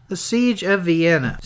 The Siege of Vienna,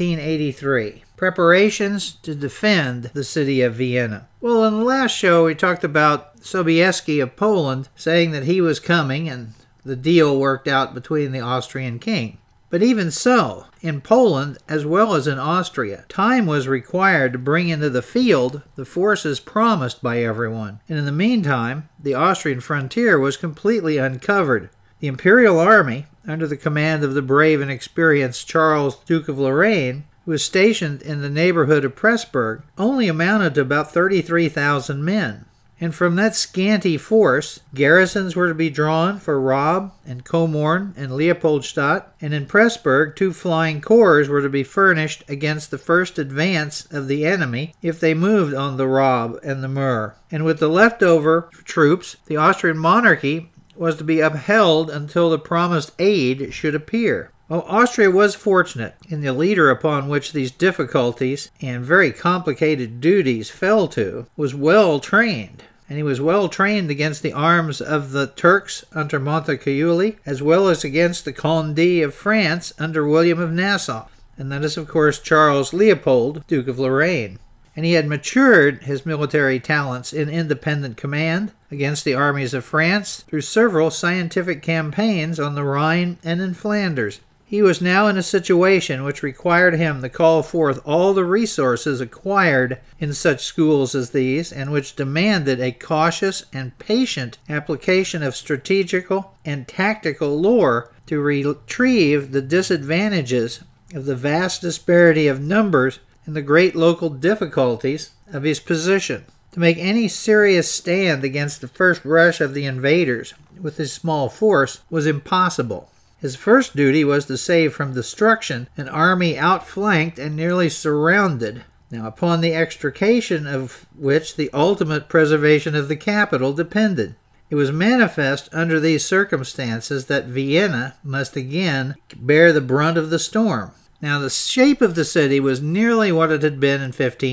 1683. Preparations to defend the city of Vienna. Well, in the last show, we talked about Sobieski of Poland saying that he was coming and the deal worked out between the Austrian king. But even so, in Poland as well as in Austria, time was required to bring into the field the forces promised by everyone. And in the meantime, the Austrian frontier was completely uncovered. The imperial army, under the command of the brave and experienced Charles, Duke of Lorraine, who was stationed in the neighborhood of Pressburg, only amounted to about 33,000 men. And from that scanty force, garrisons were to be drawn for Raab and Comorn and Leopoldstadt, and in Pressburg 2 flying corps were to be furnished against the first advance of the enemy if they moved on the Raab and the Mur. And with the leftover troops, the Austrian monarchy was to be upheld until the promised aid should appear. Well, Austria was fortunate in the leader upon which these difficulties and very complicated duties fell to was well trained. And he was well trained against the arms of the Turks under Montecuculi, as well as against the Condé of France under William of Nassau. And that is, of course, Charles Leopold, Duke of Lorraine. And he had matured his military talents in independent command against the armies of France through several scientific campaigns on the Rhine and in Flanders. He was now in a situation which required him to call forth all the resources acquired in such schools as these, and which demanded a cautious and patient application of strategical and tactical lore to retrieve the disadvantages of the vast disparity of numbers and the great local difficulties of his position. To make any serious stand against the first rush of the invaders with his small force was impossible. His first duty was to save from destruction an army outflanked and nearly surrounded, now upon the extrication of which the ultimate preservation of the capital depended. It was manifest under these circumstances that Vienna must again bear the brunt of the storm. Now, the shape of the city was nearly what it had been in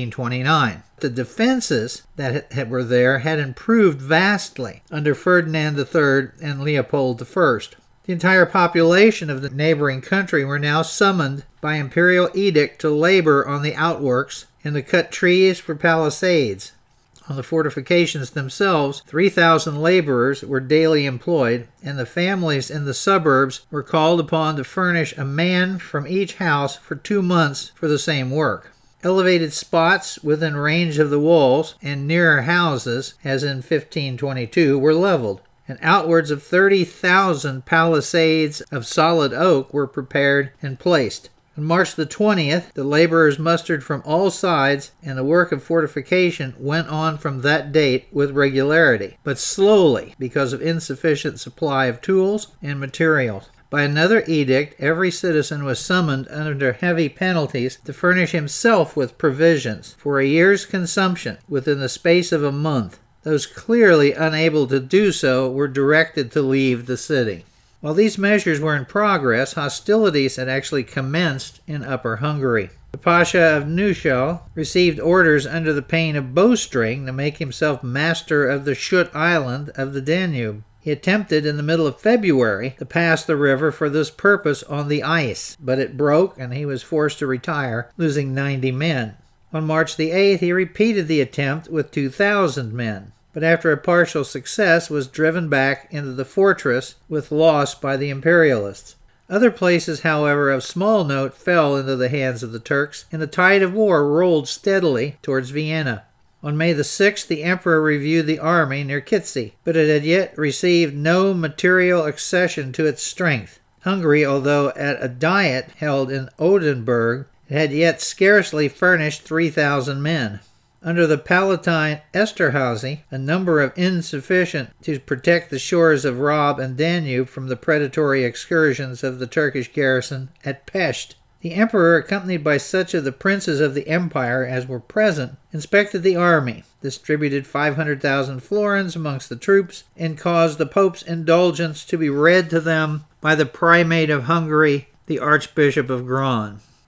1529. The defenses that were there had improved vastly under Ferdinand III and Leopold I. The entire population of the neighboring country were now summoned by imperial edict to labor on the outworks and to cut trees for palisades. On the fortifications themselves, 3,000 laborers were daily employed, and the families in the suburbs were called upon to furnish a man from each house for 2 months for the same work. Elevated spots within range of the walls and nearer houses, as in 1522, were leveled, and outwards of 30,000 palisades of solid oak were prepared and placed. On March the 20th, the laborers mustered from all sides, and the work of fortification went on from that date with regularity, but slowly because of insufficient supply of tools and materials. By another edict, every citizen was summoned under heavy penalties to furnish himself with provisions for a year's consumption within the space of a month. Those clearly unable to do so were directed to leave the city. While these measures were in progress, hostilities had actually commenced in Upper Hungary. The Pasha of Neuschel received orders under the pain of bowstring to make himself master of the Schut Island of the Danube. He attempted in the middle of February to pass the river for this purpose on the ice, but it broke and he was forced to retire, losing 90 men. On March the 8th, he repeated the attempt with 2,000 men, but after a partial success was driven back into the fortress with loss by the imperialists. Other places, however, of small note fell into the hands of the Turks, and the tide of war rolled steadily towards Vienna. On May the 6th, the emperor reviewed the army near Kitzi, but it had yet received no material accession to its strength. Hungary, although at a diet held in Oldenburg, had yet scarcely furnished 3,000 men. Under the Palatine Esterhazy, a number of insufficient to protect the shores of Raab and Danube from the predatory excursions of the Turkish garrison at Pest. The emperor, accompanied by such of the princes of the empire as were present, inspected the army, distributed 500,000 florins amongst the troops, and caused the Pope's indulgence to be read to them by the primate of Hungary, the Archbishop of Gran.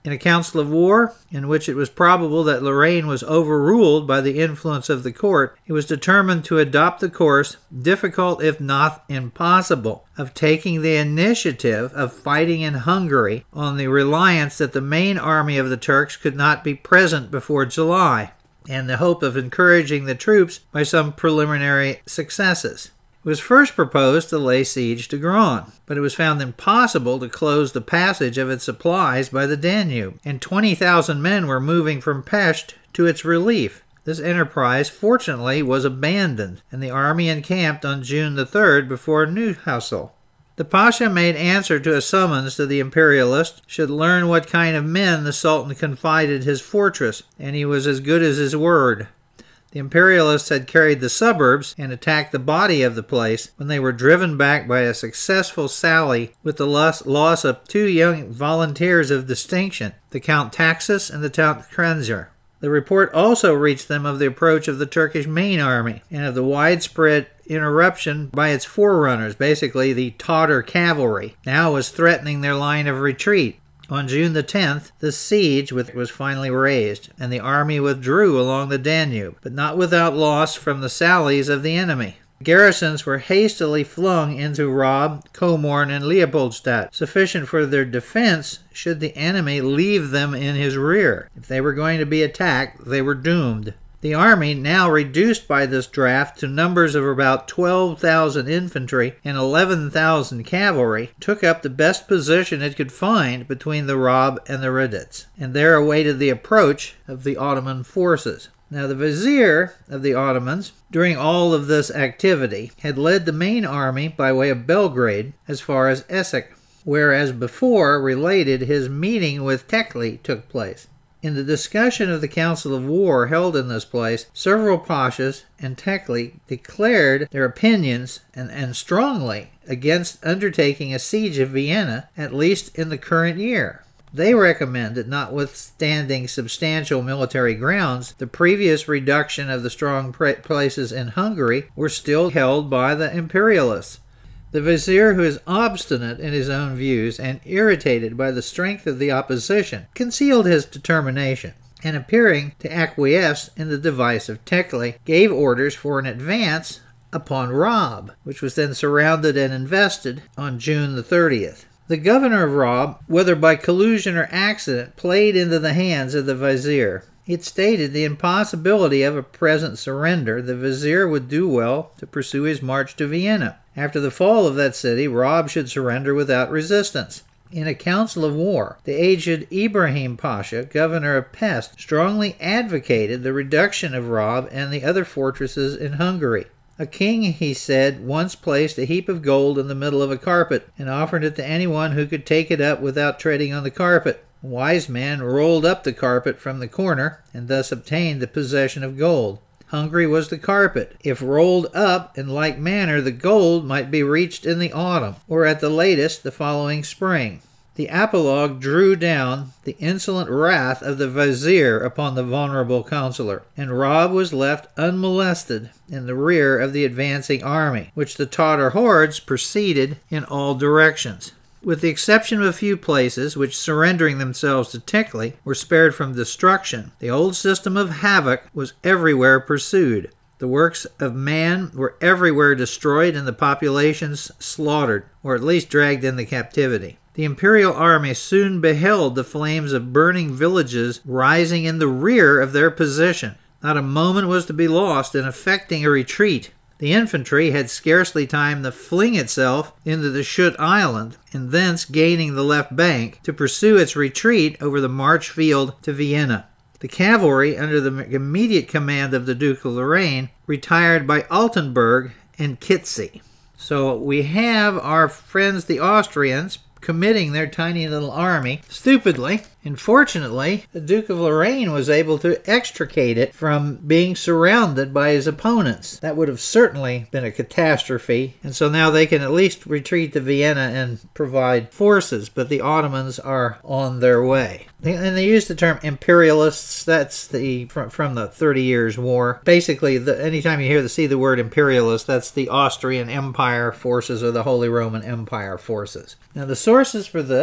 In a council of war, in which it was probable that Lorraine was overruled by the influence of the court, it was determined to adopt the course, difficult if not impossible, of taking the initiative of fighting in Hungary on the reliance that the main army of the Turks could not be present before July, and the hope of encouraging the troops by some preliminary successes. It was first proposed to lay siege to Gran, but it was found impossible to close the passage of its supplies by the Danube, and 20,000 men were moving from Pest to its relief. This enterprise, fortunately, was abandoned, and the army encamped on June the 3rd before Newcastle. The Pasha made answer to a summons to the imperialist, should learn what kind of men the Sultan confided his fortress, and he was as good as his word. The imperialists had carried the suburbs and attacked the body of the place when they were driven back by a successful sally with the loss of 2 young volunteers of distinction, the Count Taxis and the Count Kranzer. The report also reached them of the approach of the Turkish main army and of the widespread interruption by its forerunners, basically the Tatar cavalry, now was threatening their line of retreat. On June the 10th, the siege was finally raised, and the army withdrew along the Danube, but not without loss from the sallies of the enemy. Garrisons were hastily flung into Raab, Comorn, and Leopoldstadt, sufficient for their defense should the enemy leave them in his rear. If they were going to be attacked, they were doomed. The army, now reduced by this draft to numbers of about 12,000 infantry and 11,000 cavalry, took up the best position it could find between the Raab and the Raditz, and there awaited the approach of the Ottoman forces. Now the vizier of the Ottomans, during all of this activity, had led the main army by way of Belgrade as far as Essek, where, as before related, his meeting with Tekli took place. In the discussion of the Council of War held in this place, several pashas and Tekli declared their opinions and strongly against undertaking a siege of Vienna, at least in the current year. They recommended, notwithstanding substantial military grounds, the previous reduction of the strong places in Hungary were still held by the imperialists. The vizier, who is obstinate in his own views and irritated by the strength of the opposition, concealed his determination, and appearing to acquiesce in the device of Tekli, gave orders for an advance upon Raab, which was then surrounded and invested on June the 30th. The governor of Raab, whether by collusion or accident, played into the hands of the vizier. It stated the impossibility of a present surrender. The vizier would do well to pursue his march to Vienna. After the fall of that city, Raab should surrender without resistance. In a council of war, the aged Ibrahim Pasha, governor of Pest, strongly advocated the reduction of Raab and the other fortresses in Hungary. A king, he said, once placed a heap of gold in the middle of a carpet and offered it to anyone who could take it up without treading on the carpet. A wise man rolled up the carpet from the corner and thus obtained the possession of gold. Hungary was the carpet. If rolled up in like manner, the gold might be reached in the autumn, or at the latest the following spring. The apologue drew down the insolent wrath of the vizier upon the vulnerable counselor, and Raab was left unmolested in the rear of the advancing army, which the Tatar hordes preceded in all directions. With the exception of a few places, which, surrendering themselves to Tekli, were spared from destruction, the old system of havoc was everywhere pursued. The works of man were everywhere destroyed and the populations slaughtered, or at least dragged into captivity. The imperial army soon beheld the flames of burning villages rising in the rear of their position. Not a moment was to be lost in effecting a retreat. The infantry had scarcely time to fling itself into the Schutt Island, and thence gaining the left bank, to pursue its retreat over the March field to Vienna. The cavalry, under the immediate command of the Duke of Lorraine, retired by Altenburg and Kitzy. So we have our friends the Austrians committing their tiny little army stupidly. Unfortunately, the Duke of Lorraine was able to extricate it from being surrounded by his opponents. That would have certainly been a catastrophe, and so now they can at least retreat to Vienna and provide forces, but the Ottomans are on their way. And they use the term imperialists. That's from the 30 Years' War. Basically, anytime you see the word imperialist, that's the Austrian Empire forces or the Holy Roman Empire forces. Now, the sources for this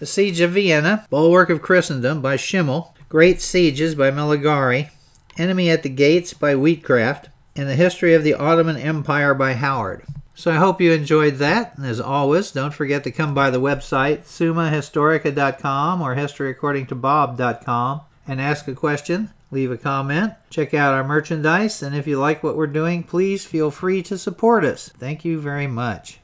The Siege of Vienna, Bulwark of Christendom by Schimmel, Great Sieges by Meligari, Enemy at the Gates by Wheatcraft, and The History of the Ottoman Empire by Howard. So I hope you enjoyed that, and as always, don't forget to come by the website summahistorica.com or historyacordingtobob.com and ask a question, leave a comment, check out our merchandise, and if you like what we're doing, please feel free to support us. Thank you very much.